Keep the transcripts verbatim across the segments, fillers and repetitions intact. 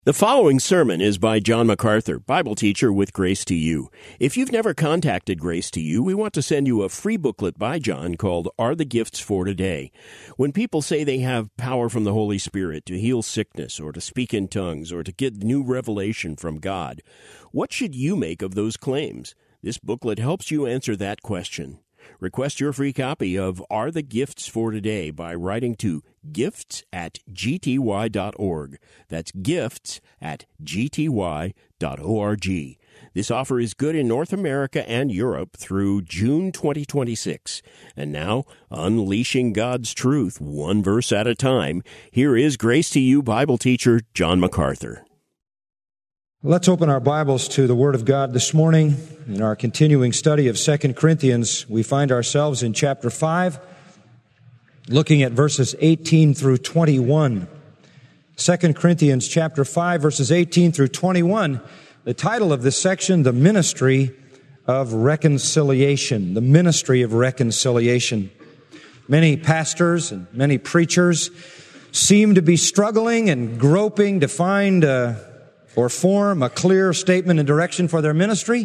The following sermon is by John MacArthur, Bible teacher with Grace to You. If you've never contacted Grace to You, we want to send you a free booklet by John called Are the Gifts for Today? When people say they have power from the Holy Spirit to heal sickness or to speak in tongues or to get new revelation from God, what should you make of those claims? This booklet helps you answer that question. Request your free copy of Are the Gifts for Today by writing to gifts at g t y dot org. That's gifts at g t y dot org. This offer is good in North America and Europe through June twenty twenty-six. And now, unleashing God's truth one verse at a time, here is Grace to You Bible teacher John MacArthur. Let's open our Bibles to the Word of God this morning. In our continuing study of Second Corinthians, we find ourselves in chapter five, looking at verses eighteen through twenty-one. Second Corinthians chapter five, verses eighteen through twenty-one. The title of this section, The Ministry of Reconciliation. The Ministry of Reconciliation. Many pastors and many preachers seem to be struggling and groping to find a or form a clear statement and direction for their ministry.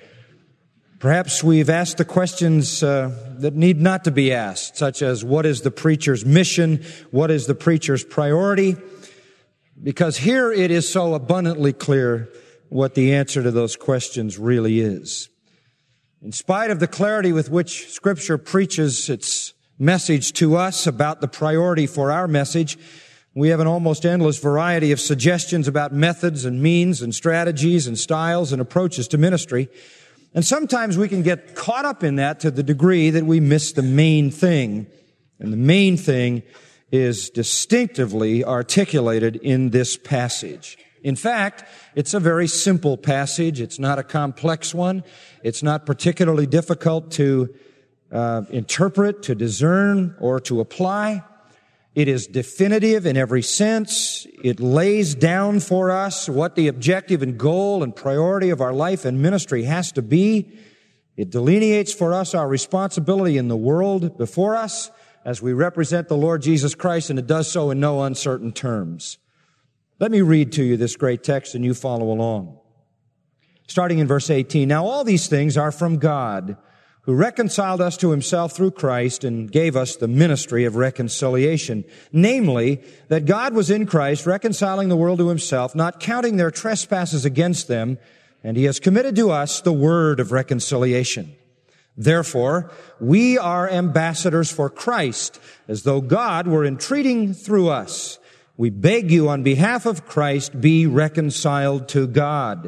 Perhaps we've asked the questions uh, that need not to be asked, such as what is the preacher's mission? What is the preacher's priority? Because here it is so abundantly clear what the answer to those questions really is. In spite of the clarity with which Scripture preaches its message to us about the priority for our message, we have an almost endless variety of suggestions about methods and means and strategies and styles and approaches to ministry. And sometimes we can get caught up in that to the degree that we miss the main thing. And the main thing is distinctively articulated in this passage. In fact, it's a very simple passage. It's not a complex one. It's not particularly difficult to uh, interpret, to discern, or to apply. It is definitive in every sense. It lays down for us what the objective and goal and priority of our life and ministry has to be. It delineates for us our responsibility in the world before us as we represent the Lord Jesus Christ, and it does so in no uncertain terms. Let me read to you this great text and you follow along. Starting in verse eighteen, Now all these things are from God, who reconciled us to himself through Christ and gave us the ministry of reconciliation. Namely, that God was in Christ reconciling the world to himself, not counting their trespasses against them, and he has committed to us the word of reconciliation. Therefore, we are ambassadors for Christ, as though God were entreating through us. We beg you on behalf of Christ, be reconciled to God.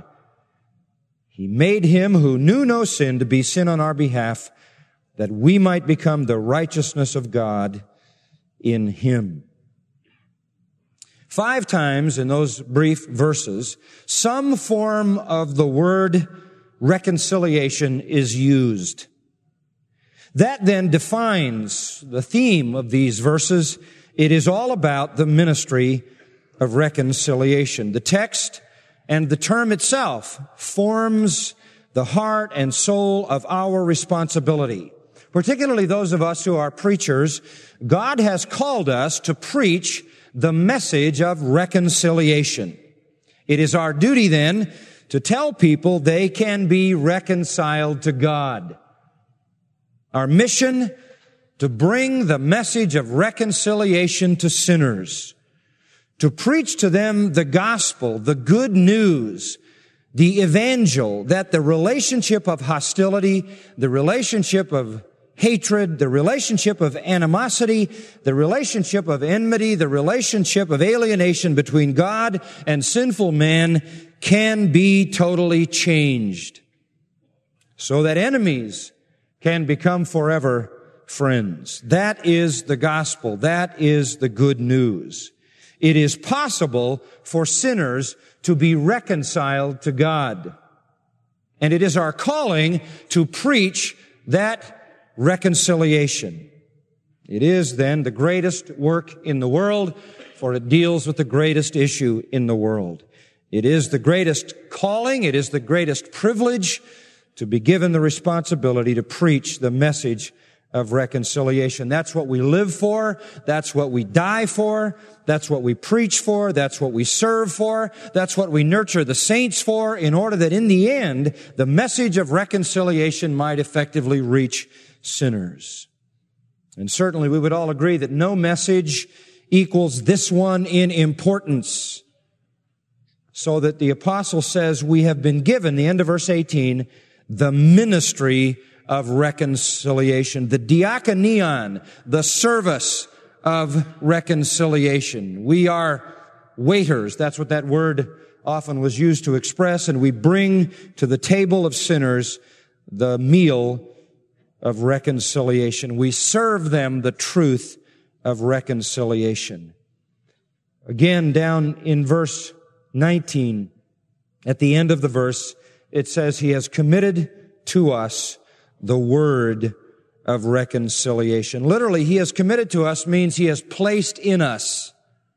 He made him who knew no sin to be sin on our behalf, that we might become the righteousness of God in him. Five times in those brief verses, some form of the word reconciliation is used. That then defines the theme of these verses. It is all about the ministry of reconciliation. The text and the term itself forms the heart and soul of our responsibility. Particularly those of us who are preachers, God has called us to preach the message of reconciliation. It is our duty then to tell people they can be reconciled to God. Our mission, to bring the message of reconciliation to sinners. To preach to them the gospel, the good news, the evangel, that the relationship of hostility, the relationship of hatred, the relationship of animosity, the relationship of enmity, the relationship of alienation between God and sinful man can be totally changed, so that enemies can become forever friends. That is the gospel. That is the good news. It is possible for sinners to be reconciled to God. And it is our calling to preach that reconciliation. It is then the greatest work in the world, for it deals with the greatest issue in the world. It is the greatest calling, it is the greatest privilege to be given the responsibility to preach the message of reconciliation. That's what we live for. That's what we die for. That's what we preach for. That's what we serve for. That's what we nurture the saints for, in order that in the end, the message of reconciliation might effectively reach sinners. And certainly we would all agree that no message equals this one in importance. So that the apostle says we have been given, the end of verse eighteen, the ministry of reconciliation, the diakonion, the service of reconciliation. We are waiters. That's what that word often was used to express. And we bring to the table of sinners the meal of reconciliation. We serve them the truth of reconciliation. Again, down in verse nineteen, at the end of the verse, it says, He has committed to us the word of reconciliation. Literally, He has committed to us means He has placed in us.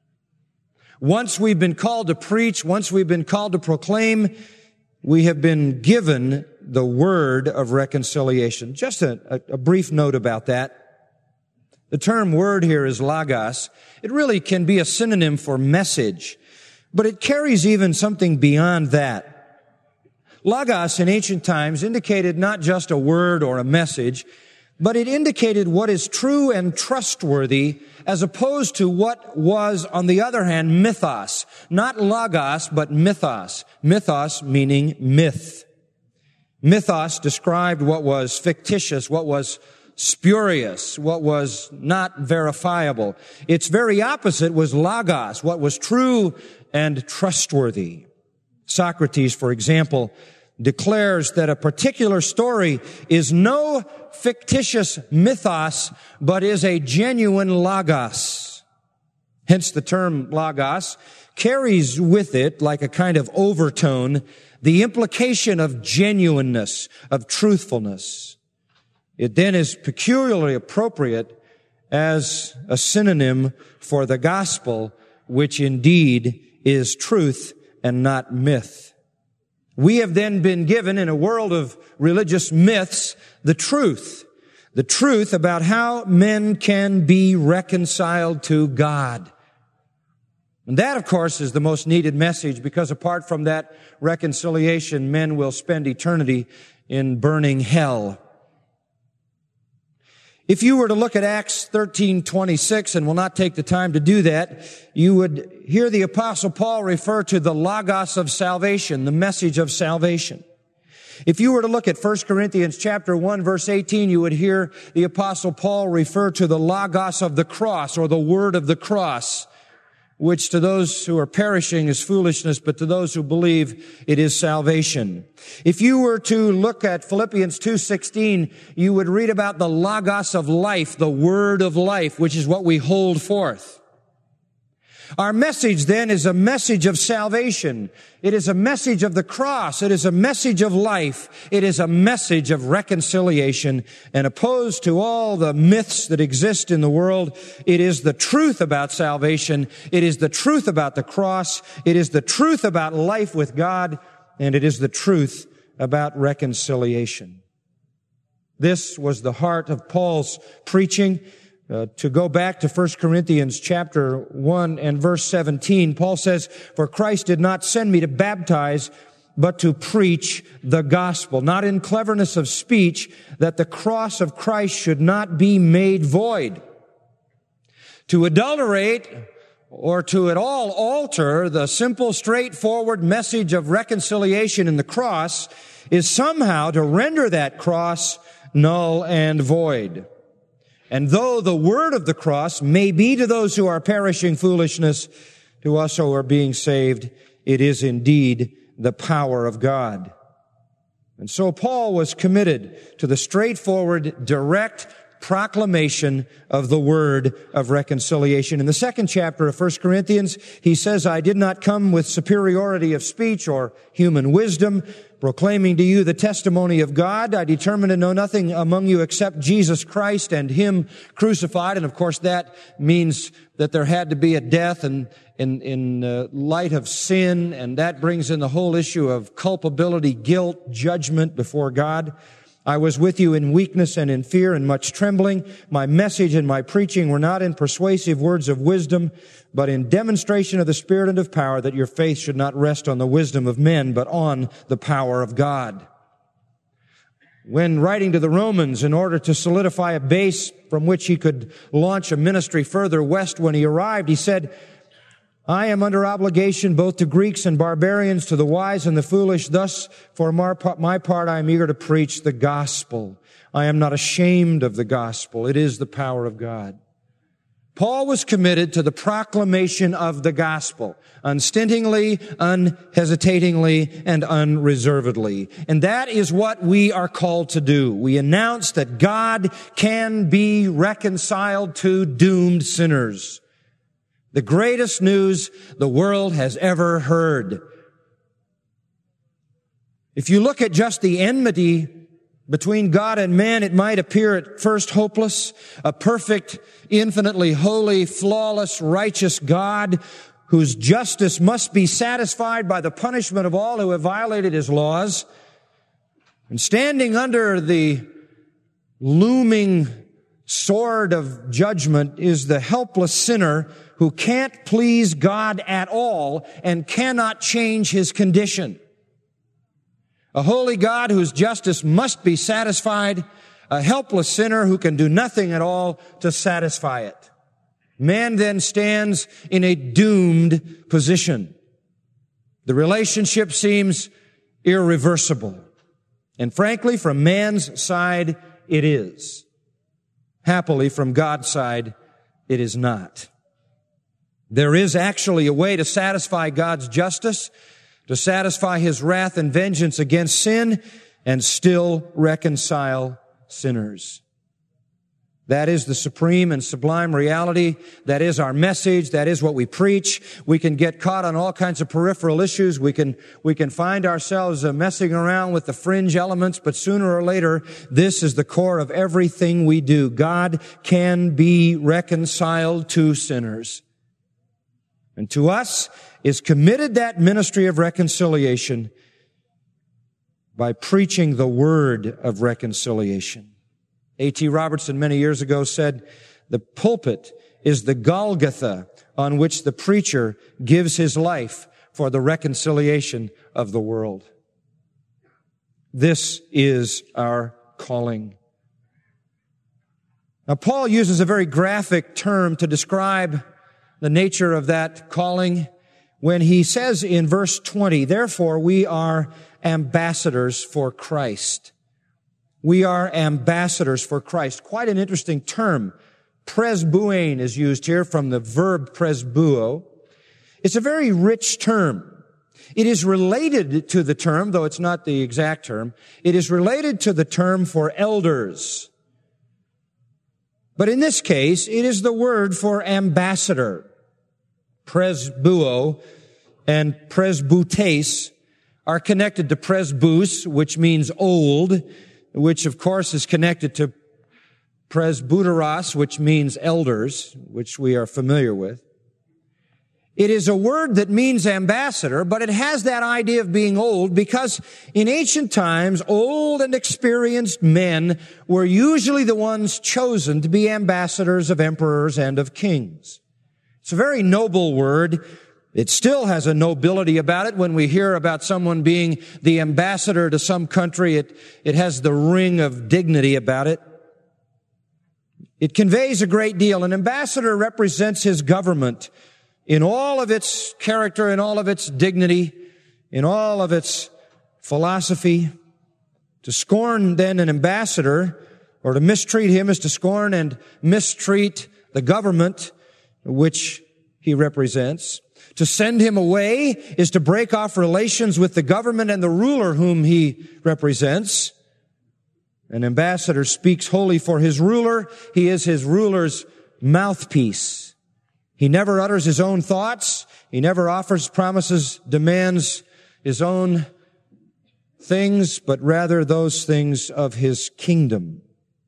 Once we've been called to preach, once we've been called to proclaim, we have been given the word of reconciliation. Just a, a, a brief note about that. The term word here is logos. It really can be a synonym for message, but it carries even something beyond that. Logos in ancient times indicated not just a word or a message, but it indicated what is true and trustworthy, as opposed to what was, on the other hand, mythos. Not logos, but mythos. Mythos meaning myth. Mythos described what was fictitious, what was spurious, what was not verifiable. Its very opposite was logos, what was true and trustworthy. Socrates, for example, declares that a particular story is no fictitious mythos, but is a genuine logos. Hence the term logos carries with it, like a kind of overtone, the implication of genuineness, of truthfulness. It then is peculiarly appropriate as a synonym for the gospel, which indeed is truth and not myth. We have then been given, in a world of religious myths, the truth. The truth about how men can be reconciled to God. And that, of course, is the most needed message, because apart from that reconciliation, men will spend eternity in burning hell. If you were to look at Acts thirteen twenty-six, and will not take the time to do that, you would hear the Apostle Paul refer to the logos of salvation, the message of salvation. If you were to look at First Corinthians chapter one, verse eighteen, you would hear the Apostle Paul refer to the logos of the cross, or the word of the cross, which to those who are perishing is foolishness, but to those who believe it is salvation. If you were to look at Philippians two sixteen, you would read about the logos of life, the word of life, which is what we hold forth. Our message then is a message of salvation. It is a message of the cross. It is a message of life. It is a message of reconciliation. And opposed to all the myths that exist in the world, it is the truth about salvation. It is the truth about the cross. It is the truth about life with God. And it is the truth about reconciliation. This was the heart of Paul's preaching. Uh, to go back to First Corinthians chapter one and verse seventeen, Paul says, "For Christ did not send me to baptize, but to preach the gospel, not in cleverness of speech, that the cross of Christ should not be made void." To adulterate or to at all alter the simple, straightforward message of reconciliation in the cross is somehow to render that cross null and void. And though the word of the cross may be to those who are perishing foolishness, to us who are being saved, it is indeed the power of God. And so Paul was committed to the straightforward, direct proclamation of the word of reconciliation. In the second chapter of First Corinthians, he says, "I did not come with superiority of speech or human wisdom, proclaiming to you the testimony of God. I determined to know nothing among you except Jesus Christ and Him crucified." And of course that means that there had to be a death and in, in uh, light of sin, and that brings in the whole issue of culpability, guilt, judgment before God. I was with you in weakness and in fear and much trembling. My message and my preaching were not in persuasive words of wisdom, but in demonstration of the Spirit and of power, that your faith should not rest on the wisdom of men, but on the power of God. When writing to the Romans in order to solidify a base from which he could launch a ministry further west when he arrived, he said, I am under obligation both to Greeks and barbarians, to the wise and the foolish. Thus, for my part, I am eager to preach the gospel. I am not ashamed of the gospel. It is the power of God. Paul was committed to the proclamation of the gospel, unstintingly, unhesitatingly, and unreservedly. And that is what we are called to do. We announce that God can be reconciled to doomed sinners. The greatest news the world has ever heard. If you look at just the enmity between God and man, it might appear at first hopeless. A perfect, infinitely holy, flawless, righteous God whose justice must be satisfied by the punishment of all who have violated His laws. And standing under the looming sword of judgment is the helpless sinner who can't please God at all and cannot change his condition. A holy God whose justice must be satisfied, a helpless sinner who can do nothing at all to satisfy it. Man then stands in a doomed position. The relationship seems irreversible. And frankly, from man's side, it is. Happily, from God's side, it is not. There is actually a way to satisfy God's justice, to satisfy His wrath and vengeance against sin, and still reconcile sinners. That is the supreme and sublime reality. That is our message. That is what we preach. We can get caught on all kinds of peripheral issues. We can, we can find ourselves uh, messing around with the fringe elements, but sooner or later, this is the core of everything we do. God can be reconciled to sinners. And to us is committed that ministry of reconciliation by preaching the word of reconciliation. A T Robertson many years ago said, the pulpit is the Golgotha on which the preacher gives his life for the reconciliation of the world. This is our calling. Now, Paul uses a very graphic term to describe the nature of that calling when he says in verse twenty, therefore we are ambassadors for Christ. We are ambassadors for Christ. Quite an interesting term. Presbuein is used here from the verb presbuo. It's a very rich term. It is related to the term, though it's not the exact term, it is related to the term for elders. But in this case, it is the word for ambassador. Presbuo and presbutes are connected to presbus, which means old, which of course is connected to presbyteros, which means elders, which we are familiar with. It is a word that means ambassador, but it has that idea of being old because in ancient times, old and experienced men were usually the ones chosen to be ambassadors of emperors and of kings. It's a very noble word. It still has a nobility about it. When we hear about someone being the ambassador to some country, it, it has the ring of dignity about it. It conveys a great deal. An ambassador represents his government in all of its character, in all of its dignity, in all of its philosophy. To scorn then an ambassador, or to mistreat him, is to scorn and mistreat the government which he represents. To send him away is to break off relations with the government and the ruler whom he represents. An ambassador speaks wholly for his ruler. He is his ruler's mouthpiece. He never utters his own thoughts. He never offers, promises, demands his own things, but rather those things of his kingdom.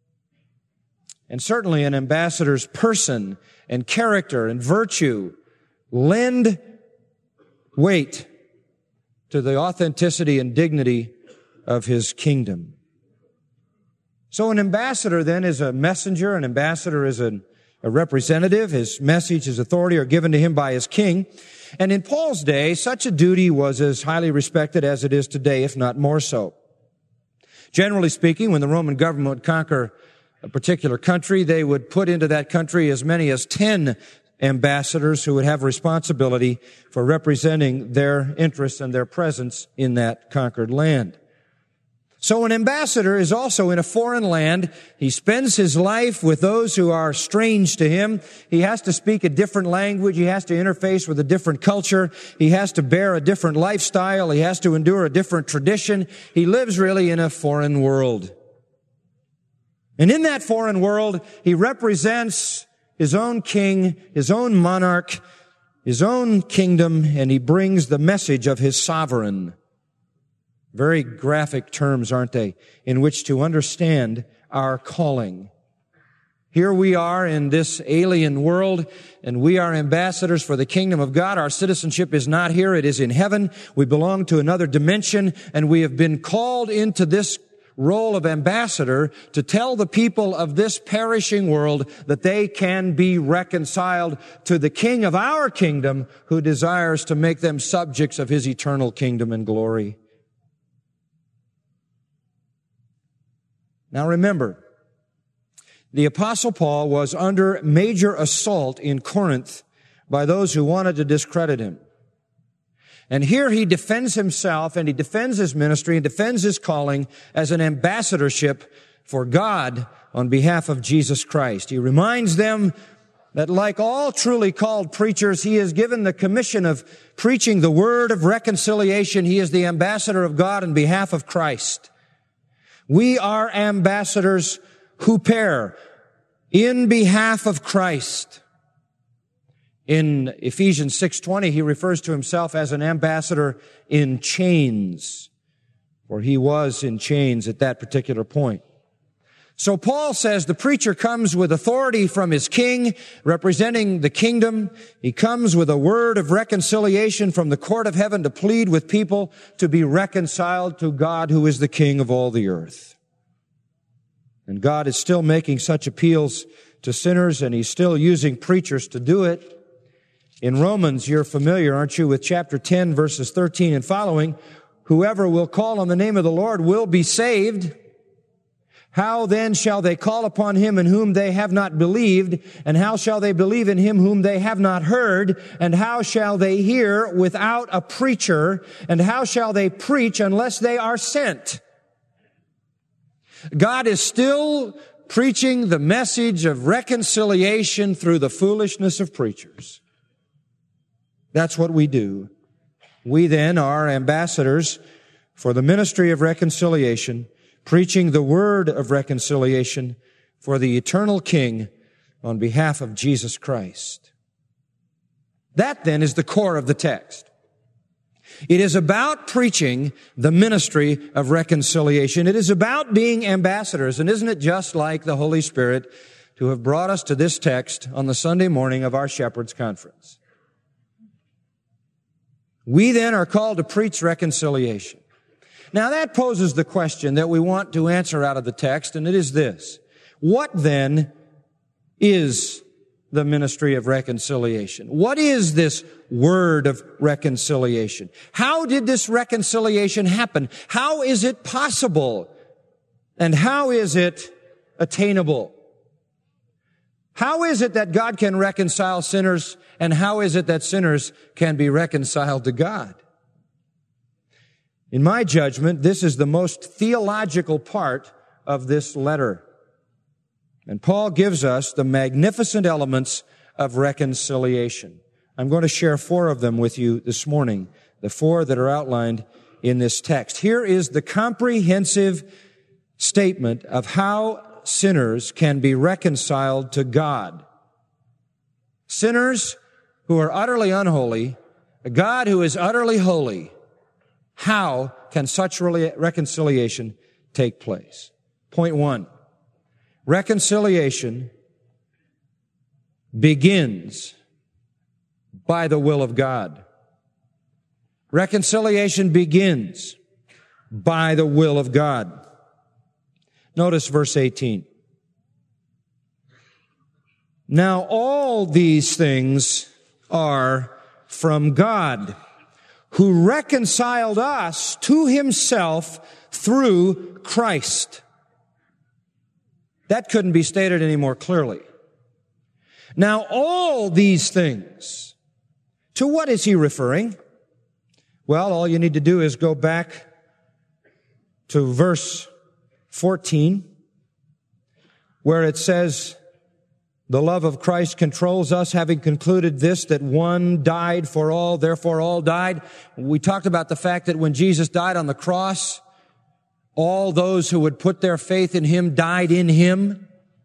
And certainly an ambassador's person and character and virtue lend weight to the authenticity and dignity of his kingdom. So an ambassador then is a messenger. An ambassador is a, a representative. His message, his authority are given to him by his king. And in Paul's day, such a duty was as highly respected as it is today, if not more so. Generally speaking, when the Roman government would conquer a particular country, they would put into that country as many as ten ambassadors who would have responsibility for representing their interests and their presence in that conquered land. So an ambassador is also in a foreign land. He spends his life with those who are strange to him. He has to speak a different language. He has to interface with a different culture. He has to bear a different lifestyle. He has to endure a different tradition. He lives really in a foreign world. And in that foreign world, he represents his own king, his own monarch, his own kingdom, and he brings the message of his sovereign. Very graphic terms, aren't they, in which to understand our calling. Here we are in this alien world, and we are ambassadors for the kingdom of God. Our citizenship is not here, it is in heaven. We belong to another dimension, and we have been called into this role of ambassador to tell the people of this perishing world that they can be reconciled to the King of our kingdom, who desires to make them subjects of his eternal kingdom and glory. Now remember, the Apostle Paul was under major assault in Corinth by those who wanted to discredit him. And here he defends himself and he defends his ministry and defends his calling as an ambassadorship for God on behalf of Jesus Christ. He reminds them that like all truly called preachers, he is given the commission of preaching the word of reconciliation. He is the ambassador of God on behalf of Christ. We are ambassadors huper, in behalf of Christ. In Ephesians six twenty, he refers to himself as an ambassador in chains, for he was in chains at that particular point. So Paul says the preacher comes with authority from his king, representing the kingdom. He comes with a word of reconciliation from the court of heaven to plead with people to be reconciled to God, who is the king of all the earth. And God is still making such appeals to sinners, and he's still using preachers to do it. In Romans, you're familiar, aren't you, with chapter ten, verses thirteen and following. Whoever will call on the name of the Lord will be saved. How then shall they call upon him in whom they have not believed? And how shall they believe in him whom they have not heard? And how shall they hear without a preacher? And how shall they preach unless they are sent? God is still preaching the message of reconciliation through the foolishness of preachers. That's what we do. We then are ambassadors for the ministry of reconciliation, preaching the word of reconciliation for the eternal King on behalf of Jesus Christ. That then is the core of the text. It is about preaching the ministry of reconciliation. It is about being ambassadors. And isn't it just like the Holy Spirit to have brought us to this text on the Sunday morning of our Shepherd's Conference? We then are called to preach reconciliation. Now that poses the question that we want to answer out of the text, and it is this. What then is the ministry of reconciliation? What is this word of reconciliation? How did this reconciliation happen? How is it possible? And how is it attainable? How is it that God can reconcile sinners, and how is it that sinners can be reconciled to God? In my judgment, this is the most theological part of this letter. And Paul gives us the magnificent elements of reconciliation. I'm going to share four of them with you this morning, the four that are outlined in this text. Here is the comprehensive statement of how sinners can be reconciled to God. Sinners who are utterly unholy, a God who is utterly holy. How can such reconciliation take place? Point one. Reconciliation begins by the will of God. Reconciliation begins by the will of God. Notice verse eighteen. Now all these things are from God, who reconciled us to himself through Christ. That couldn't be stated any more clearly. Now all these things, to what is he referring? Well, all you need to do is go back to verse fourteen, where it says, the love of Christ controls us, having concluded this, that one died for all, therefore all died. We talked about the fact that when Jesus died on the cross, all those who would put their faith in him died in him.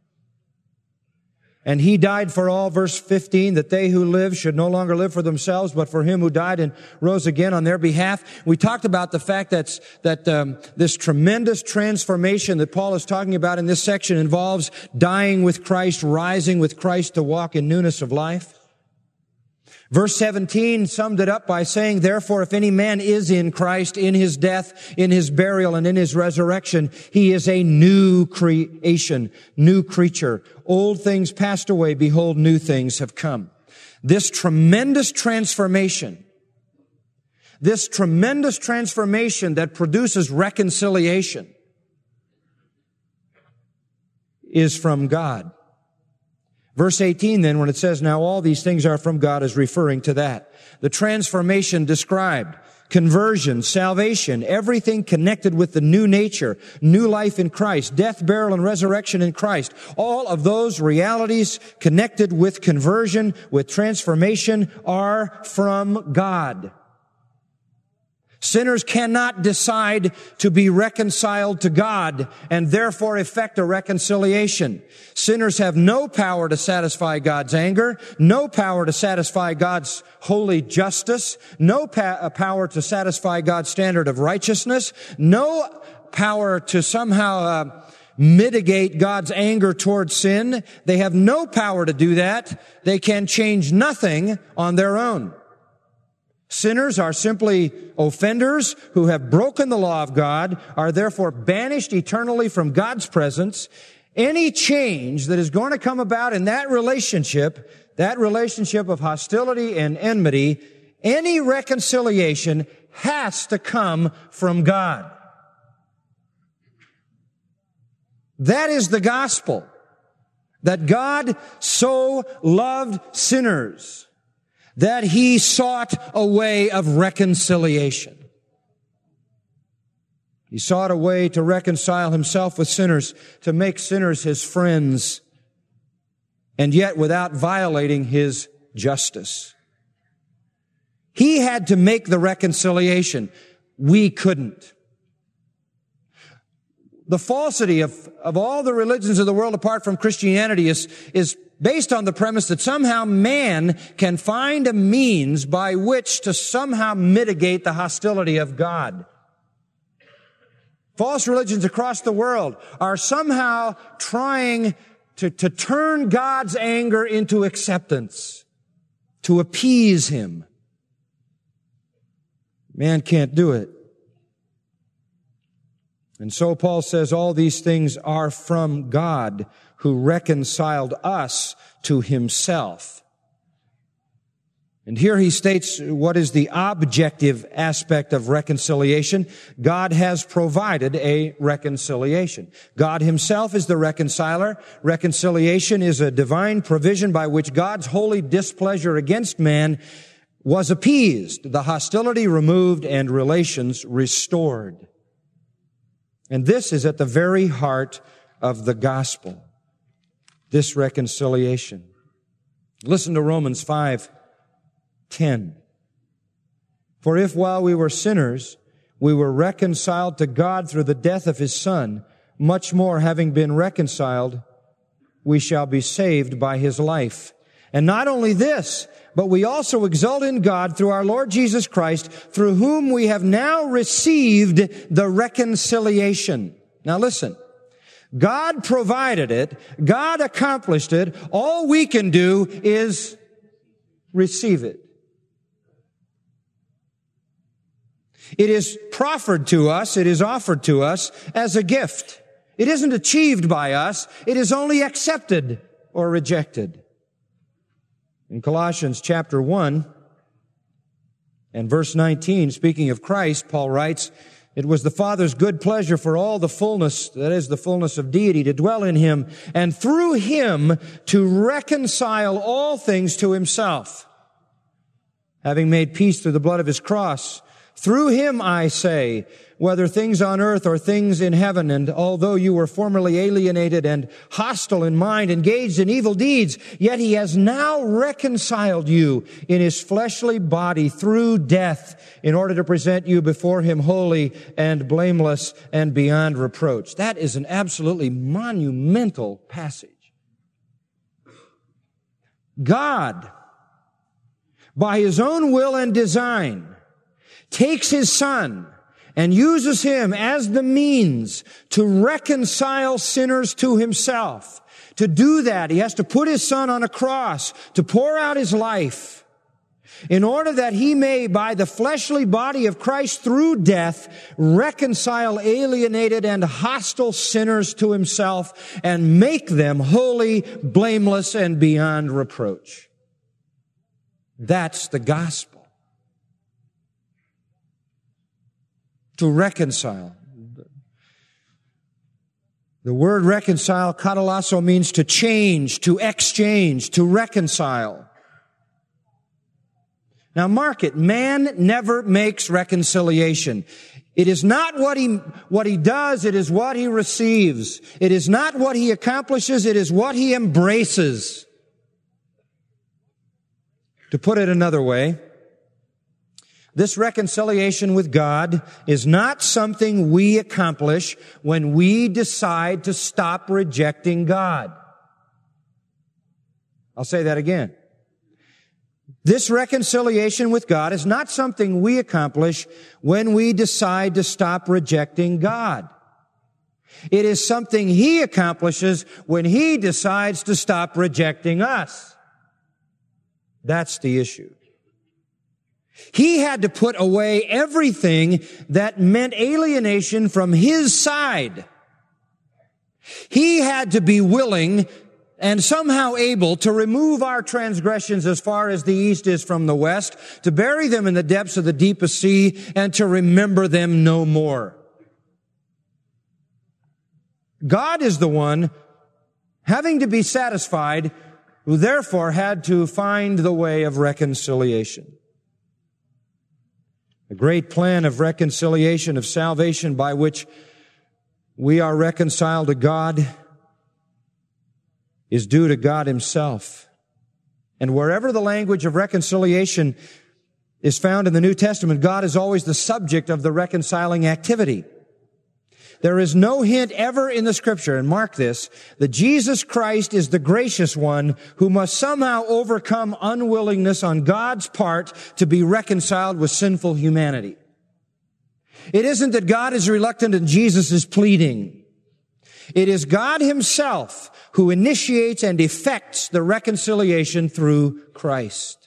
And he died for all, verse fifteen, that they who live should no longer live for themselves, but for him who died and rose again on their behalf. We talked about the fact that's, that um, this tremendous transformation that Paul is talking about in this section involves dying with Christ, rising with Christ to walk in newness of life. Verse seventeen summed it up by saying, therefore, if any man is in Christ, in his death, in his burial, and in his resurrection, he is a new creation, new creature. Old things passed away, behold, new things have come. This tremendous transformation, this tremendous transformation that produces reconciliation is from God. Verse eighteen then, when it says, now all these things are from God, is referring to that. The transformation described, conversion, salvation, everything connected with the new nature, new life in Christ, death, burial, and resurrection in Christ. All of those realities connected with conversion, with transformation, are from God. Sinners cannot decide to be reconciled to God and therefore effect a reconciliation. Sinners have no power to satisfy God's anger, no power to satisfy God's holy justice, no pa- power to satisfy God's standard of righteousness, no power to somehow uh, mitigate God's anger towards sin. They have no power to do that. They can change nothing on their own. Sinners are simply offenders who have broken the law of God, are therefore banished eternally from God's presence. Any change that is going to come about in that relationship, that relationship of hostility and enmity, any reconciliation has to come from God. That is the gospel, that God so loved sinners that he sought a way of reconciliation. He sought a way to reconcile himself with sinners, to make sinners his friends, and yet without violating his justice. He had to make the reconciliation. We couldn't. The falsity of, of all the religions of the world apart from Christianity is, is based on the premise that somehow man can find a means by which to somehow mitigate the hostility of God. False religions across the world are somehow trying to, to turn God's anger into acceptance, to appease him. Man can't do it. And so Paul says all these things are from God, who reconciled us to himself. And here he states what is the objective aspect of reconciliation. God has provided a reconciliation. God himself is the reconciler. Reconciliation is a divine provision by which God's holy displeasure against man was appeased, the hostility removed, and relations restored. And this is at the very heart of the gospel, this reconciliation. Listen to Romans five ten. For if while we were sinners, we were reconciled to God through the death of his Son, much more having been reconciled, we shall be saved by his life. And not only this, but we also exult in God through our Lord Jesus Christ, through whom we have now received the reconciliation. Now listen, God provided it, God accomplished it, all we can do is receive it. It is proffered to us, it is offered to us as a gift. It isn't achieved by us. It is only accepted or rejected. In Colossians chapter one and verse nineteen, speaking of Christ, Paul writes, "It was the Father's good pleasure for all the fullness, that is the fullness of deity, to dwell in him, and through him to reconcile all things to himself, having made peace through the blood of his cross. Through him, I say, whether things on earth or things in heaven, and although you were formerly alienated and hostile in mind, engaged in evil deeds, yet he has now reconciled you in his fleshly body through death, in order to present you before him holy and blameless and beyond reproach." That is an absolutely monumental passage. God, by his own will and design, takes his Son and uses him as the means to reconcile sinners to himself. To do that, he has to put his Son on a cross, to pour out his life, in order that he may, by the fleshly body of Christ through death, reconcile alienated and hostile sinners to himself and make them holy, blameless, and beyond reproach. That's the gospel. To reconcile. The word reconcile, katalasso, means to change, to exchange, to reconcile. Now mark it, man never makes reconciliation. It is not what he, what he does, it is what he receives. It is not what he accomplishes, it is what he embraces. To put it another way, this reconciliation with God is not something we accomplish when we decide to stop rejecting God. I'll say that again. This reconciliation with God is not something we accomplish when we decide to stop rejecting God. It is something he accomplishes when he decides to stop rejecting us. That's the issue. He had to put away everything that meant alienation from his side. He had to be willing and somehow able to remove our transgressions as far as the east is from the west, to bury them in the depths of the deepest sea, and to remember them no more. God is the one having to be satisfied, who therefore had to find the way of reconciliation. The great plan of reconciliation, of salvation, by which we are reconciled to God, is due to God himself. And wherever the language of reconciliation is found in the New Testament, God is always the subject of the reconciling activity. There is no hint ever in the Scripture, and mark this, that Jesus Christ is the gracious one who must somehow overcome unwillingness on God's part to be reconciled with sinful humanity. It isn't that God is reluctant and Jesus is pleading. It is God himself who initiates and effects the reconciliation through Christ.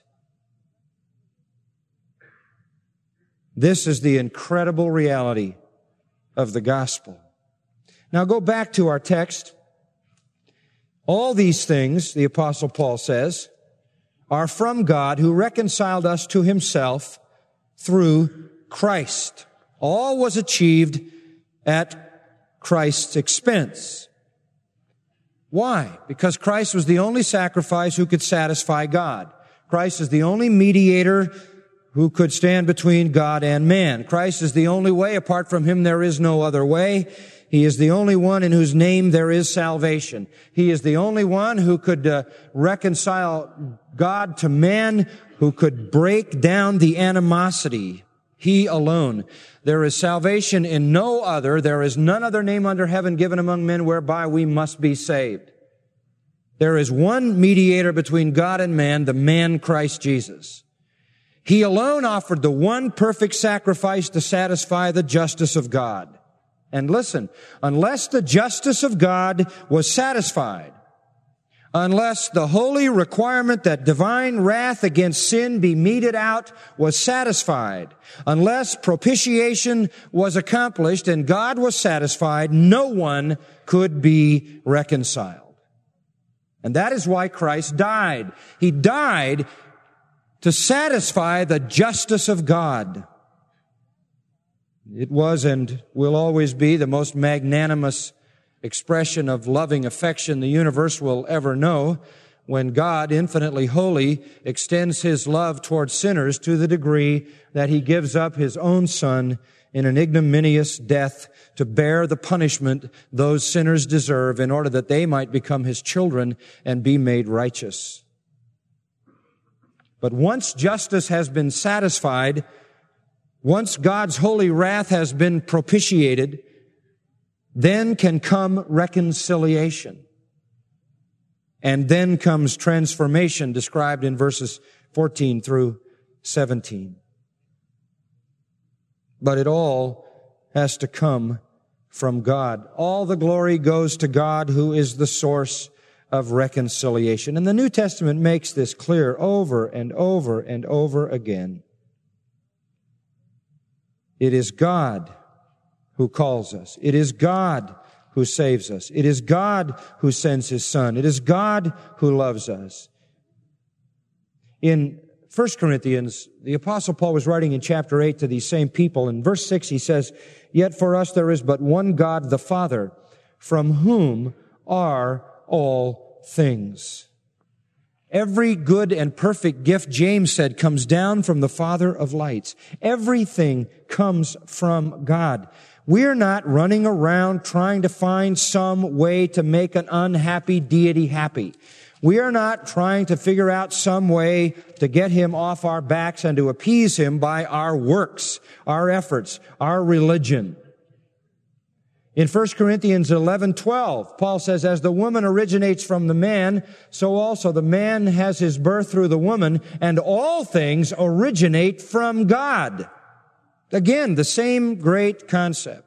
This is the incredible reality of the gospel. Now go back to our text. All these things, the Apostle Paul says, are from God who reconciled us to himself through Christ. All was achieved at Christ's expense. Why? Because Christ was the only sacrifice who could satisfy God. Christ is the only mediator who could stand between God and man. Christ is the only way. Apart from him, there is no other way. He is the only one in whose name there is salvation. He is the only one who could uh, reconcile God to man, who could break down the animosity. He alone. There is salvation in no other. There is none other name under heaven given among men whereby we must be saved. There is one mediator between God and man, the man Christ Jesus. He alone offered the one perfect sacrifice to satisfy the justice of God. And listen, unless the justice of God was satisfied, unless the holy requirement that divine wrath against sin be meted out was satisfied, unless propitiation was accomplished and God was satisfied, no one could be reconciled. And that is why Christ died. He died to satisfy the justice of God. It was and will always be the most magnanimous expression of loving affection the universe will ever know when God, infinitely holy, extends His love towards sinners to the degree that He gives up His own Son in an ignominious death to bear the punishment those sinners deserve in order that they might become His children and be made righteous. But once justice has been satisfied, once God's holy wrath has been propitiated, then can come reconciliation. And then comes transformation described in verses fourteen through seventeen. But it all has to come from God. All the glory goes to God, who is the source of reconciliation. And the New Testament makes this clear over and over and over again. It is God who calls us. It is God who saves us. It is God who sends His Son. It is God who loves us. In First Corinthians, the Apostle Paul was writing in chapter eight to these same people. In verse six, he says, "Yet for us there is but one God, the Father, from whom are all things." Every good and perfect gift, James said, comes down from the Father of lights. Everything comes from God. We're not running around trying to find some way to make an unhappy deity happy. We are not trying to figure out some way to get Him off our backs and to appease Him by our works, our efforts, our religion. In First Corinthians eleven twelve, Paul says, "As the woman originates from the man, so also the man has his birth through the woman, and all things originate from God." Again, the same great concept.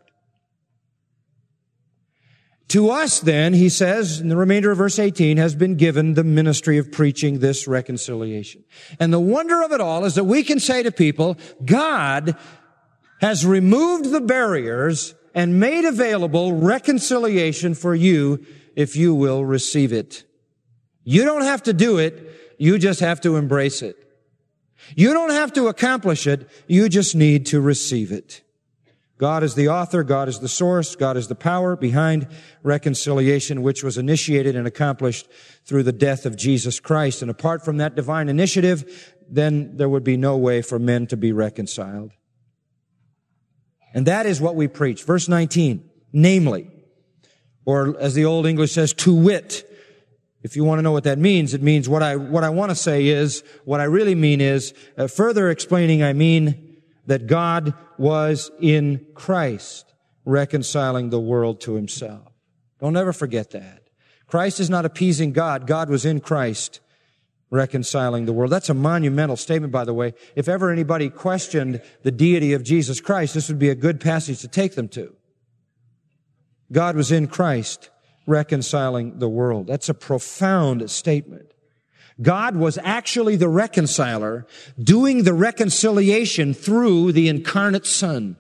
To us then, he says, in the remainder of verse eighteen, has been given the ministry of preaching this reconciliation. And the wonder of it all is that we can say to people, God has removed the barriers and made available reconciliation for you if you will receive it. You don't have to do it. You just have to embrace it. You don't have to accomplish it. You just need to receive it. God is the author. God is the source. God is the power behind reconciliation, which was initiated and accomplished through the death of Jesus Christ. And apart from that divine initiative, then there would be no way for men to be reconciled. And that is what we preach. Verse nineteen, namely, or as the Old English says, to wit. If you want to know what that means, it means what I, what I want to say is, what I really mean is, uh, further explaining, I mean that God was in Christ reconciling the world to Himself. Don't ever forget that. Christ is not appeasing God. God was in Christ reconciling the world. That's a monumental statement, by the way. If ever anybody questioned the deity of Jesus Christ, this would be a good passage to take them to. God was in Christ reconciling the world. That's a profound statement. God was actually the reconciler, doing the reconciliation through the incarnate Son.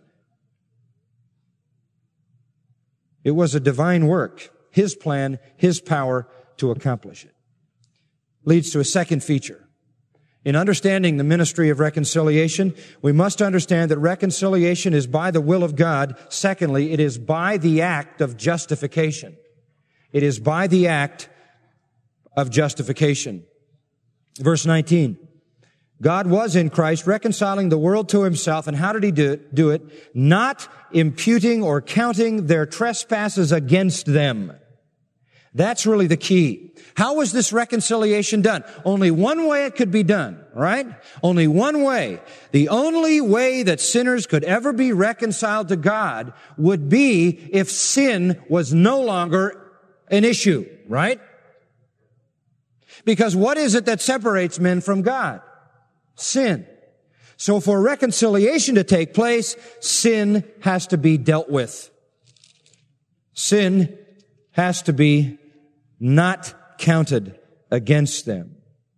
It was a divine work, His plan, His power to accomplish it. Leads to a second feature. In understanding the ministry of reconciliation, we must understand that reconciliation is by the will of God. Secondly, it is by the act of justification. It is by the act of justification. Verse nineteen, God was in Christ reconciling the world to Himself. And how did He do it? Do it? Not imputing or counting their trespasses against them. That's really the key. How was this reconciliation done? Only one way it could be done, right? Only one way. The only way that sinners could ever be reconciled to God would be if sin was no longer an issue, right? Because what is it that separates men from God? Sin. So for reconciliation to take place, sin has to be dealt with. Sin has to be not counted against them.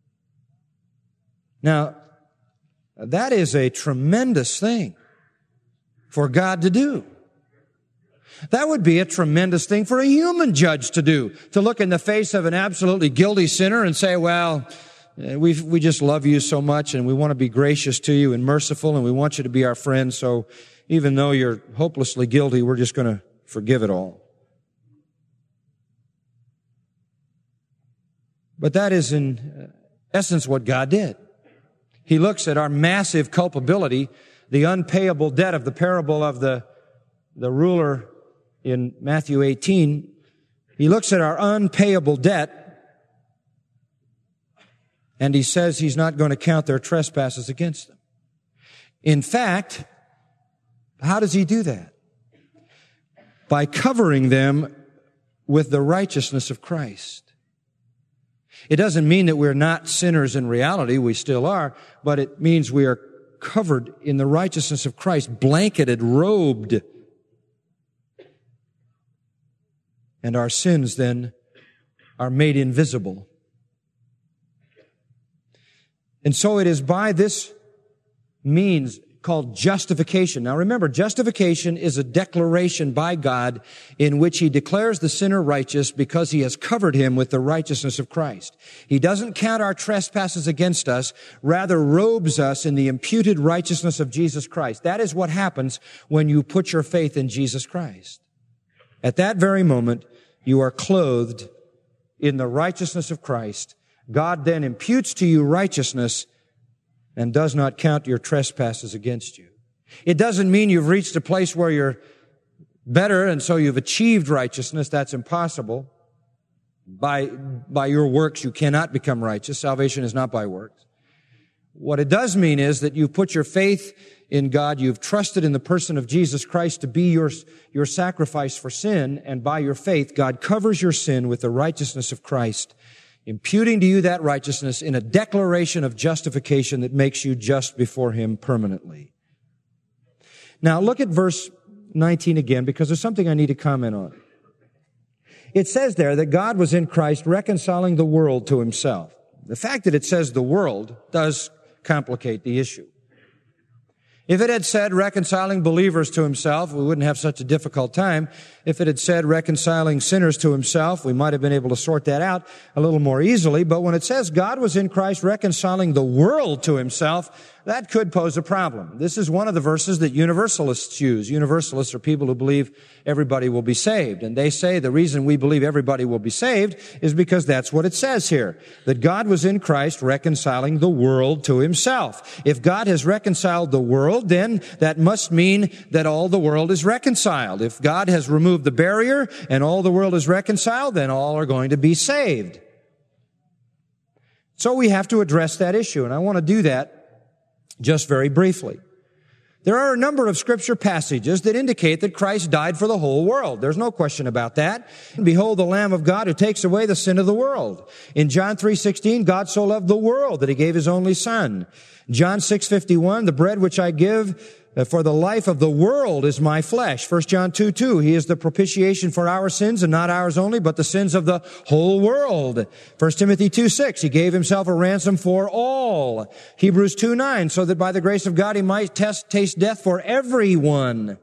Now, that is a tremendous thing for God to do. That would be a tremendous thing for a human judge to do, to look in the face of an absolutely guilty sinner and say, well, we we just love you so much and we want to be gracious to you and merciful and we want you to be our friend, so even though you're hopelessly guilty, we're just going to forgive it all. But that is in essence what God did. He looks at our massive culpability, the unpayable debt of the parable of the, the ruler in Matthew eighteen. He looks at our unpayable debt and he says he's not going to count their trespasses against them. In fact, how does he do that? By covering them with the righteousness of Christ. It doesn't mean that we're not sinners in reality. We still are. But it means we are covered in the righteousness of Christ, blanketed, robed. And our sins then are made invisible. And so it is by this means called justification. Now remember, justification is a declaration by God in which He declares the sinner righteous because He has covered him with the righteousness of Christ. He doesn't count our trespasses against us, rather robes us in the imputed righteousness of Jesus Christ. That is what happens when you put your faith in Jesus Christ. At that very moment, you are clothed in the righteousness of Christ. God then imputes to you righteousness and does not count your trespasses against you. It doesn't mean you've reached a place where you're better and so you've achieved righteousness. That's impossible. By, by your works, you cannot become righteous. Salvation is not by works. What it does mean is that you've put your faith in God, you've trusted in the person of Jesus Christ to be your, your sacrifice for sin, and by your faith, God covers your sin with the righteousness of Christ, imputing to you that righteousness in a declaration of justification that makes you just before Him permanently. Now look at verse nineteen again, because there's something I need to comment on. It says there that God was in Christ reconciling the world to Himself. The fact that it says the world does complicate the issue. If it had said reconciling believers to Himself, we wouldn't have such a difficult time. If it had said reconciling sinners to Himself, we might have been able to sort that out a little more easily. But when it says God was in Christ reconciling the world to Himself, that could pose a problem. This is one of the verses that universalists use. Universalists are people who believe everybody will be saved. And they say the reason we believe everybody will be saved is because that's what it says here. That God was in Christ reconciling the world to Himself. If God has reconciled the world, then that must mean that all the world is reconciled. If God has removed the barrier and all the world is reconciled, then all are going to be saved. So we have to address that issue, and I want to do that just very briefly. There are a number of scripture passages that indicate that Christ died for the whole world. There's no question about that. Behold the Lamb of God who takes away the sin of the world. In John three sixteen, God so loved the world that He gave His only Son. John six fifty-one, the bread which I give for the life of the world is my flesh. First John two two, He is the propitiation for our sins, and not ours only, but the sins of the whole world. First Timothy two six, He gave Himself a ransom for all. Hebrews two nine, so that by the grace of God He might test, taste death for everyone.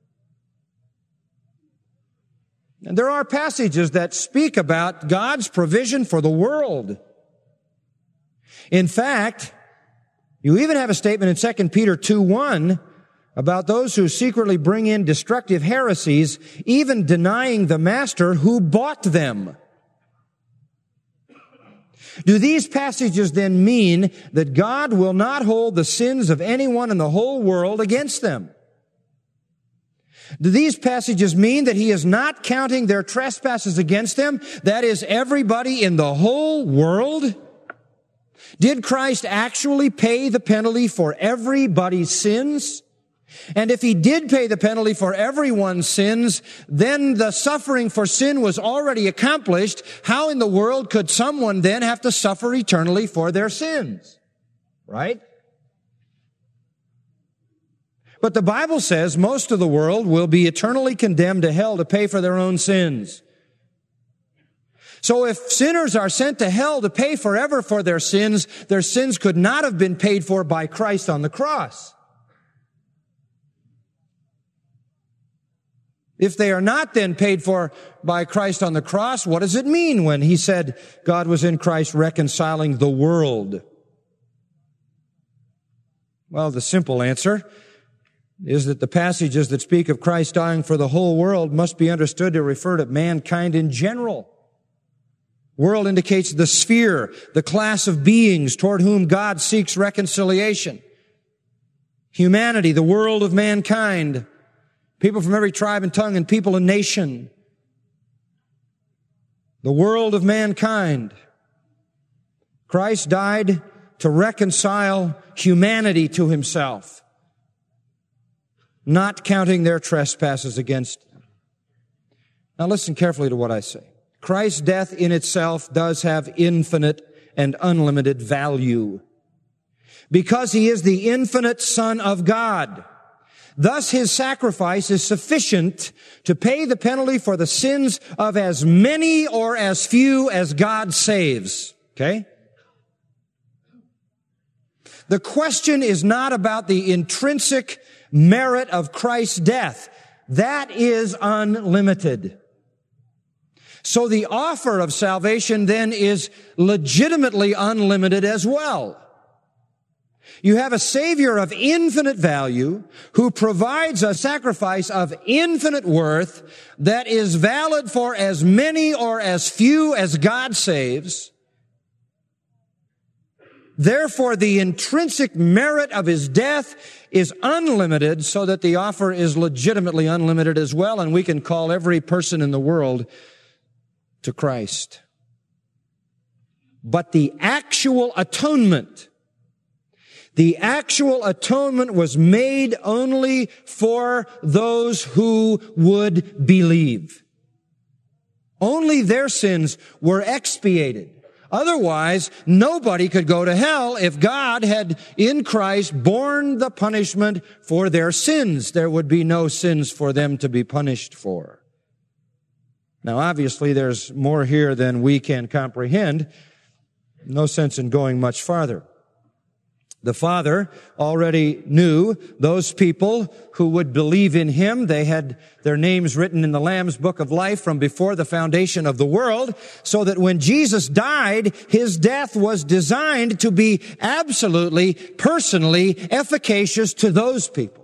And there are passages that speak about God's provision for the world. In fact, you even have a statement in Second Peter two one about those who secretly bring in destructive heresies, even denying the master who bought them. Do these passages then mean that God will not hold the sins of anyone in the whole world against them? Do these passages mean that He is not counting their trespasses against them? That is, everybody in the whole world? Did Christ actually pay the penalty for everybody's sins? And if He did pay the penalty for everyone's sins, then the suffering for sin was already accomplished. How in the world could someone then have to suffer eternally for their sins? Right? But the Bible says most of the world will be eternally condemned to hell to pay for their own sins. So if sinners are sent to hell to pay forever for their sins, their sins could not have been paid for by Christ on the cross. If they are not then paid for by Christ on the cross, what does it mean when he said God was in Christ reconciling the world? Well, the simple answer is that the passages that speak of Christ dying for the whole world must be understood to refer to mankind in general. World indicates the sphere, the class of beings toward whom God seeks reconciliation. Humanity, the world of mankind, people from every tribe and tongue and people and nation. The world of mankind. Christ died to reconcile humanity to himself, not counting their trespasses against them. Now listen carefully to what I say. Christ's death in itself does have infinite and unlimited value because he is the infinite Son of God. Thus his sacrifice is sufficient to pay the penalty for the sins of as many or as few as God saves. Okay? The question is not about the intrinsic merit of Christ's death. That is unlimited. So the offer of salvation then is legitimately unlimited as well. You have a Savior of infinite value who provides a sacrifice of infinite worth that is valid for as many or as few as God saves. Therefore, the intrinsic merit of his death is unlimited, so that the offer is legitimately unlimited as well, and we can call every person in the world to Christ. But the actual atonement, the actual atonement was made only for those who would believe. Only their sins were expiated. Otherwise, nobody could go to hell if God had in Christ borne the punishment for their sins. There would be no sins for them to be punished for. Now, obviously, there's more here than we can comprehend. No sense in going much farther. The Father already knew those people who would believe in him. They had their names written in the Lamb's Book of Life from before the foundation of the world, so that when Jesus died, his death was designed to be absolutely, personally efficacious to those people.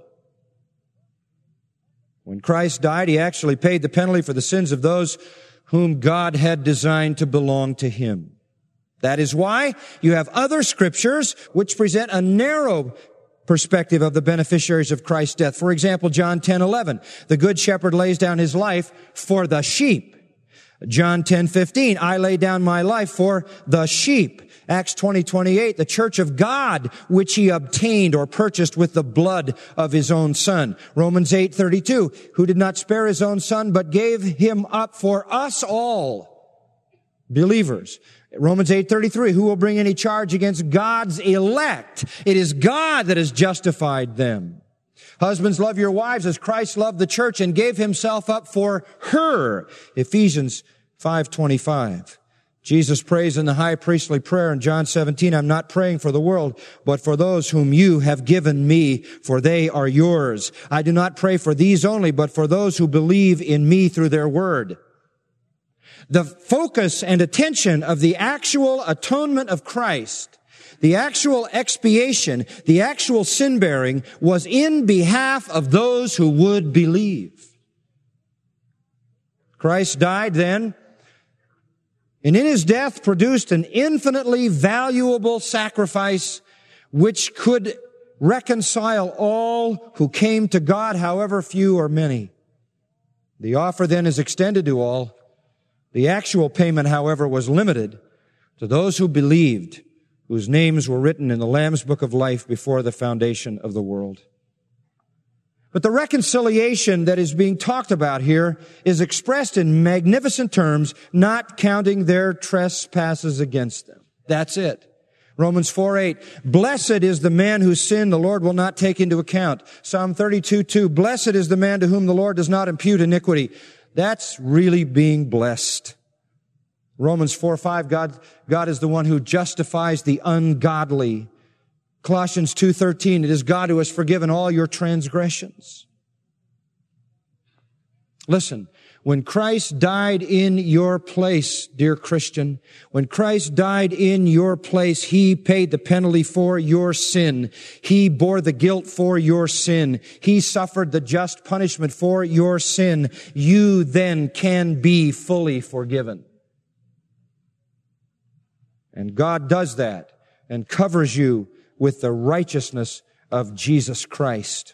When Christ died, he actually paid the penalty for the sins of those whom God had designed to belong to him. That is why you have other scriptures which present a narrow perspective of the beneficiaries of Christ's death. For example, John ten eleven, the good shepherd lays down his life for the sheep. John ten fifteen, I lay down my life for the sheep. Acts twenty twenty-eight, the church of God, which he obtained or purchased with the blood of his own Son. Romans eight thirty-two, who did not spare his own Son, but gave him up for us all, believers. Romans eight thirty-three, who will bring any charge against God's elect? It is God that has justified them. Husbands, love your wives as Christ loved the church and gave himself up for her. Ephesians five twenty-five. Jesus prays in the high priestly prayer in John seventeen, I'm not praying for the world, but for those whom you have given me, for they are yours. I do not pray for these only, but for those who believe in me through their word. The focus and attention of the actual atonement of Christ, the actual expiation, the actual sin-bearing was in behalf of those who would believe. Christ died then, and in his death produced an infinitely valuable sacrifice which could reconcile all who came to God, however few or many. The offer then is extended to all. The actual payment, however, was limited to those who believed, whose names were written in the Lamb's Book of Life before the foundation of the world. But the reconciliation that is being talked about here is expressed in magnificent terms, not counting their trespasses against them. That's it. Romans four eight, blessed is the man whose sin the Lord will not take into account. Psalm thirty-two two, blessed is the man to whom the Lord does not impute iniquity. That's really being blessed. Romans four five, God, God is the one who justifies the ungodly. Colossians two thirteen, it is God who has forgiven all your transgressions. Listen, when Christ died in your place, dear Christian, when Christ died in your place, He paid the penalty for your sin. He bore the guilt for your sin. He suffered the just punishment for your sin. You then can be fully forgiven. And God does that and covers you with the righteousness of Jesus Christ.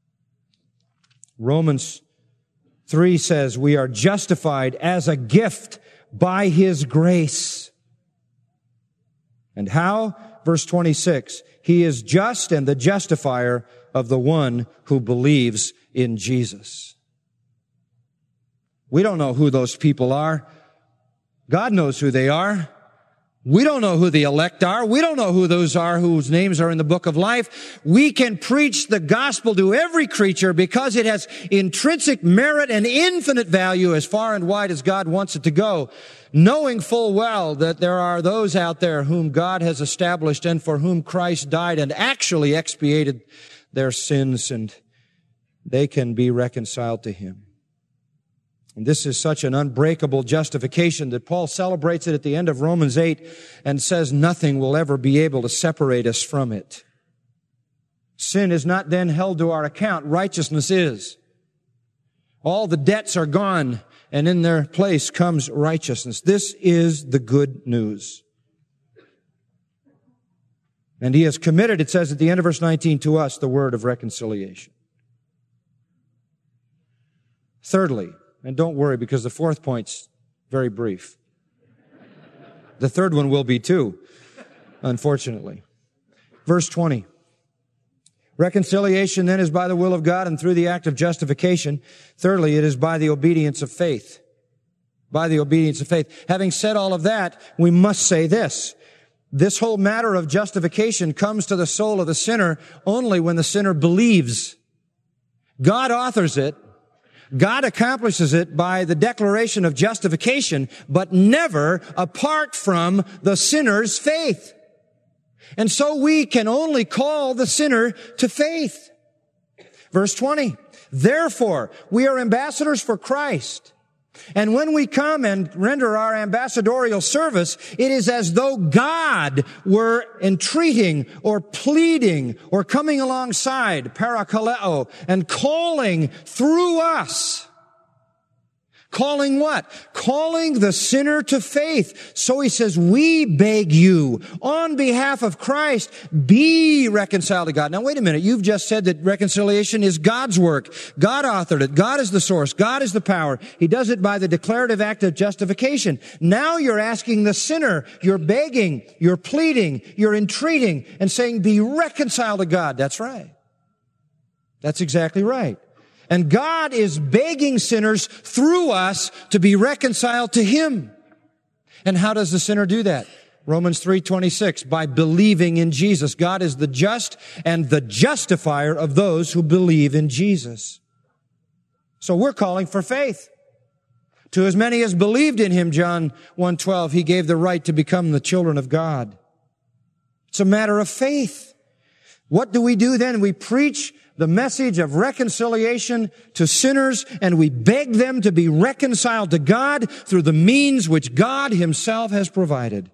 Romans three says, we are justified as a gift by His grace. And how? Verse twenty-six, He is just and the justifier of the one who believes in Jesus. We don't know who those people are. God knows who they are. We don't know who the elect are. We don't know who those are whose names are in the book of life. We can preach the gospel to every creature because it has intrinsic merit and infinite value as far and wide as God wants it to go, knowing full well that there are those out there whom God has established and for whom Christ died and actually expiated their sins, and they can be reconciled to Him. And this is such an unbreakable justification that Paul celebrates it at the end of Romans eight and says nothing will ever be able to separate us from it. Sin is not then held to our account. Righteousness is. All the debts are gone, and in their place comes righteousness. This is the good news. And He has committed, it says at the end of verse nineteen, to us the word of reconciliation. Thirdly, and don't worry because the fourth point's very brief. The third one will be too, unfortunately. Verse twenty. Reconciliation then is by the will of God and through the act of justification. Thirdly, it is by the obedience of faith. By the obedience of faith. Having said all of that, we must say this. This whole matter of justification comes to the soul of the sinner only when the sinner believes. God authors it. God accomplishes it by the declaration of justification, but never apart from the sinner's faith. And so we can only call the sinner to faith. Verse twenty, therefore, we are ambassadors for Christ. And when we come and render our ambassadorial service, it is as though God were entreating or pleading or coming alongside, parakaleo, and calling through us. Calling what? Calling the sinner to faith. So he says, we beg you, on behalf of Christ, be reconciled to God. Now wait a minute, you've just said that reconciliation is God's work. God authored it. God is the source. God is the power. He does it by the declarative act of justification. Now you're asking the sinner, you're begging, you're pleading, you're entreating, and saying, be reconciled to God. That's right. That's exactly right. And God is begging sinners through us to be reconciled to Him. And how does the sinner do that? Romans three twenty-six, by believing in Jesus. God is the just and the justifier of those who believe in Jesus. So we're calling for faith. To as many as believed in Him, John one twelve, He gave the right to become the children of God. It's a matter of faith. What do we do then? We preach the message of reconciliation to sinners, and we beg them to be reconciled to God through the means which God Himself has provided.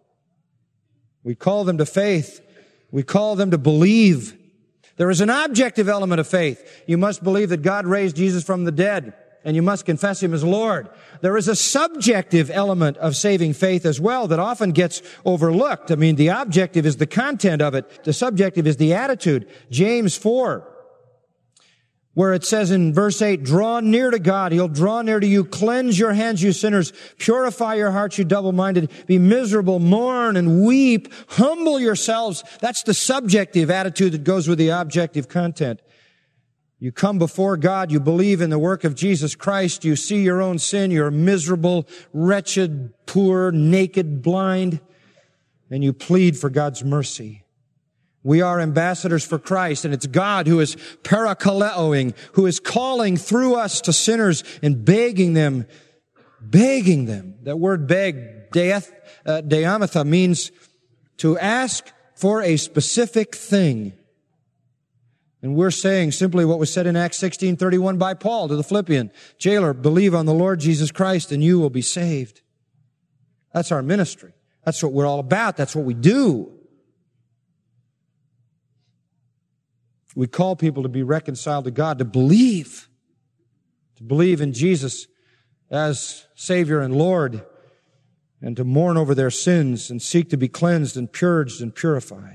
We call them to faith. We call them to believe. There is an objective element of faith. You must believe that God raised Jesus from the dead, and you must confess Him as Lord. There is a subjective element of saving faith as well that often gets overlooked. I mean, the objective is the content of it. The subjective is the attitude. James four, where it says in verse eight, draw near to God. He'll draw near to you. Cleanse your hands, you sinners. Purify your hearts, you double-minded. Be miserable, mourn and weep. Humble yourselves. That's the subjective attitude that goes with the objective content. You come before God, you believe in the work of Jesus Christ, you see your own sin, you're miserable, wretched, poor, naked, blind, and you plead for God's mercy. We are ambassadors for Christ, and it's God who is parakaleoing, who is calling through us to sinners and begging them, begging them. That word beg death, uh, deamatha, means to ask for a specific thing. And we're saying simply what was said in Acts sixteen thirty-one by Paul to the Philippian jailer, believe on the Lord Jesus Christ and you will be saved. That's our ministry. That's what we're all about. That's what we do. We call people to be reconciled to God, to believe, to believe in Jesus as Savior and Lord, and to mourn over their sins and seek to be cleansed and purged and purified.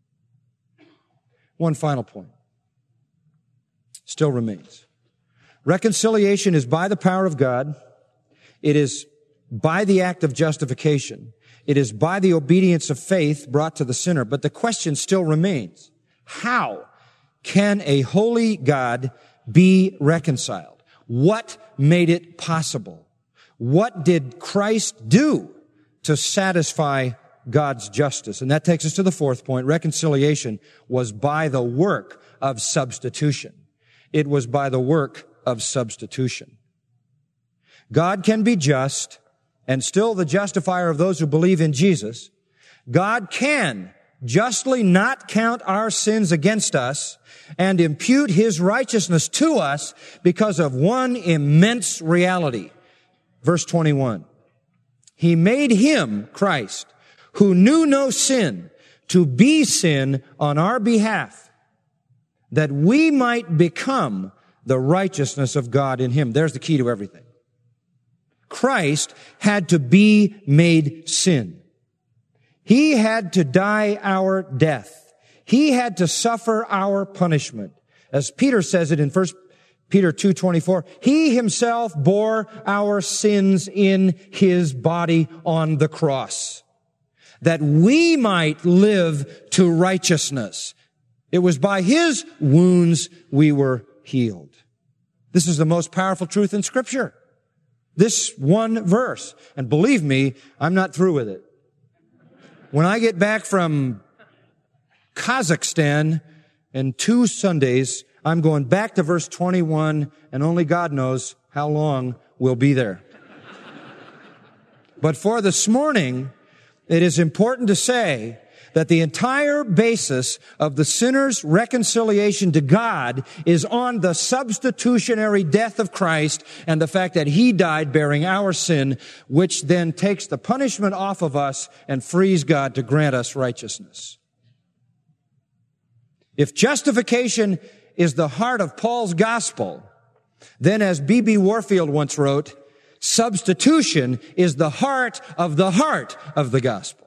One final point still remains. Reconciliation is by the power of God. It is by the act of justification. It is by the obedience of faith brought to the sinner. But the question still remains, how can a holy God be reconciled? What made it possible? What did Christ do to satisfy God's justice? And that takes us to the fourth point. Reconciliation was by the work of substitution. It was by the work of substitution. God can be just and still the justifier of those who believe in Jesus. God can justly not count our sins against us and impute His righteousness to us because of one immense reality. Verse twenty-one. He made Him, Christ, who knew no sin, to be sin on our behalf, that we might become the righteousness of God in Him. There's the key to everything. Christ had to be made sin. He had to die our death. He had to suffer our punishment. As Peter says it in First Peter two twenty-four, He Himself bore our sins in His body on the cross, that we might live to righteousness. It was by His wounds we were healed. This is the most powerful truth in Scripture. This one verse. And believe me, I'm not through with it. When I get back from Kazakhstan in two Sundays, I'm going back to verse twenty-one, and only God knows how long we'll be there. But for this morning, it is important to say that the entire basis of the sinner's reconciliation to God is on the substitutionary death of Christ and the fact that He died bearing our sin, which then takes the punishment off of us and frees God to grant us righteousness. If justification is the heart of Paul's gospel, then as B B Warfield once wrote, substitution is the heart of the heart of the gospel.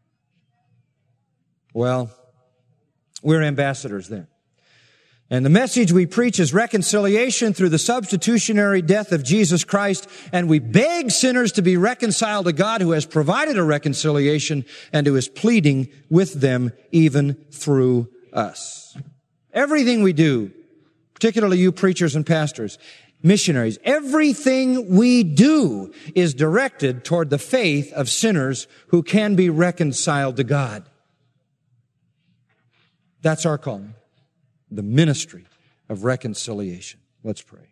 Well, we're ambassadors then. And the message we preach is reconciliation through the substitutionary death of Jesus Christ, and we beg sinners to be reconciled to God who has provided a reconciliation and who is pleading with them even through us. Everything we do, particularly you preachers and pastors, missionaries, everything we do is directed toward the faith of sinners who can be reconciled to God. That's our calling, the ministry of reconciliation. Let's pray.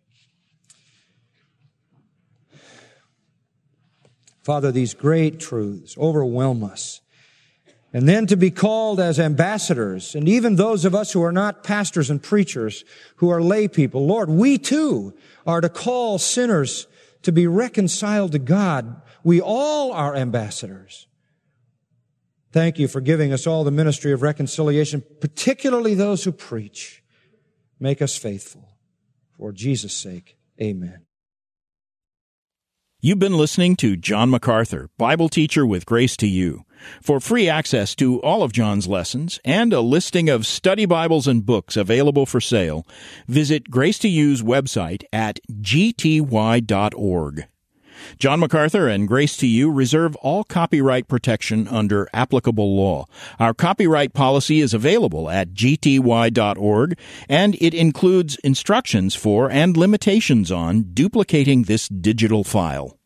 Father, these great truths overwhelm us. And then to be called as ambassadors, and even those of us who are not pastors and preachers, who are lay people, Lord, we too are to call sinners to be reconciled to God. We all are ambassadors. Thank you for giving us all the ministry of reconciliation, particularly those who preach. Make us faithful. For Jesus' sake, amen. You've been listening to John MacArthur, Bible teacher with Grace to You. For free access to all of John's lessons and a listing of study Bibles and books available for sale, visit Grace to You's website at g t y dot org. John MacArthur and Grace to You reserve all copyright protection under applicable law. Our copyright policy is available at g t y dot org, and it includes instructions for and limitations on duplicating this digital file.